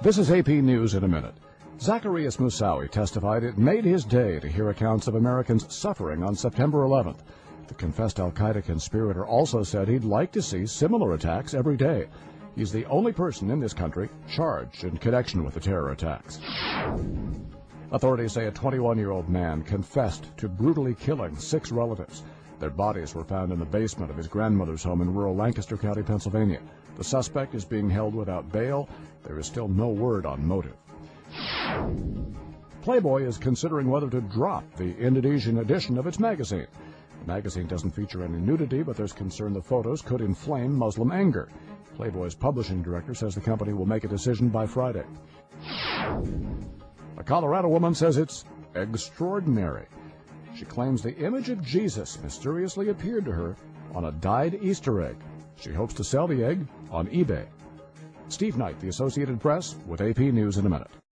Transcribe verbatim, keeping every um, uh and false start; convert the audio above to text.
This is A P News in a minute. Zacarias Moussaoui testified it made his day to hear accounts of Americans suffering on September eleventh. The confessed al-Qaeda conspirator also said he'd like to see similar attacks every day. He's the only person in this country charged in connection with the terror attacks. Authorities say a twenty-one-year-old man confessed to brutally killing six relatives. Their bodies were found in the basement of his grandmother's home in rural Lancaster County, Pennsylvania. The suspect is being held without bail. There is still no word on motive. Playboy is considering whether to drop the Indonesian edition of its magazine. The magazine doesn't feature any nudity, but there's concern the photos could inflame Muslim anger. Playboy's publishing director says the company will make a decision by Friday. A Colorado woman says it's extraordinary. She claims the image of Jesus mysteriously appeared to her on a dyed Easter egg. She hopes to sell the egg on eBay. Steve Knight, The Associated Press, with A P News in a minute.